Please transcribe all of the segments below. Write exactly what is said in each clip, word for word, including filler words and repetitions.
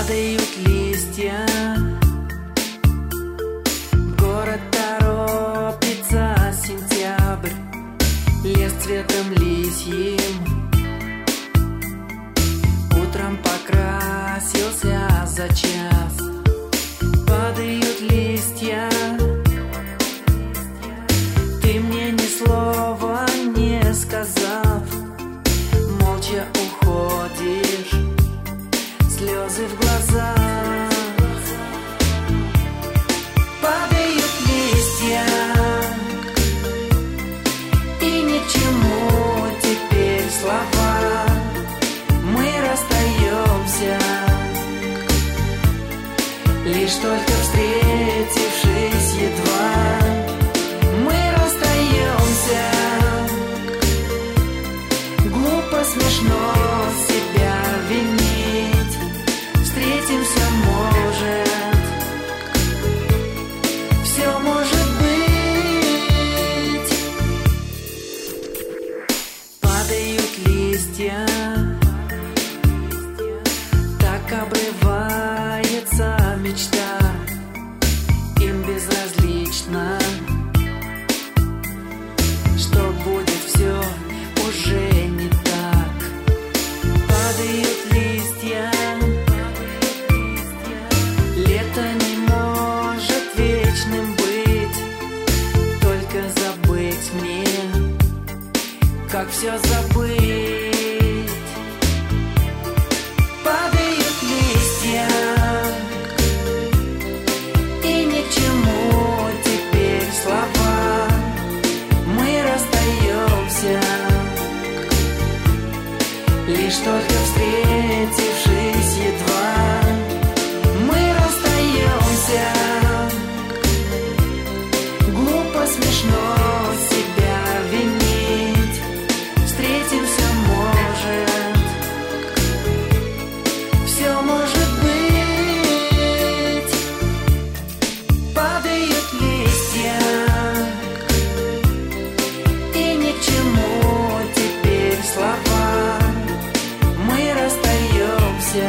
Падают листья, в город торопится сентябрь, лес цветом лисьим утром покрасился за час. Падают листья, ты мне ни слова не сказав, молча уходишь, слезы в глазах. Падают листья, и ни к чему теперь слова. Мы расстаемся, лишь только встретившись едва. Мы расстаемся, глупо, смешно себя винить. Встретимся, может, все может быть. Падают листья, так обрывается мечта. Им безразлично, что будет все уже не так. Падают листья, лето не может вечным быть. Только забыть мне, как все забыть. Падают листья, и ни к чему теперь слова. Мы расстаемся, лишь только встретившись едва. Мы расстаемся, глупо, смешно себя винить. Встретимся, может, все может быть. Падают листья, и ни к чему теперь слова. Мы расстаемся,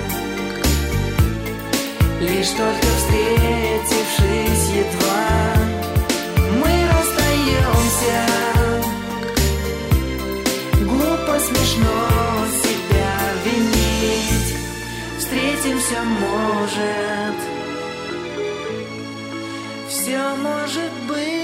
лишь только встретившись едва. Мы расстаемся, глупо, смешно себя винить. Встретимся, может, все может быть.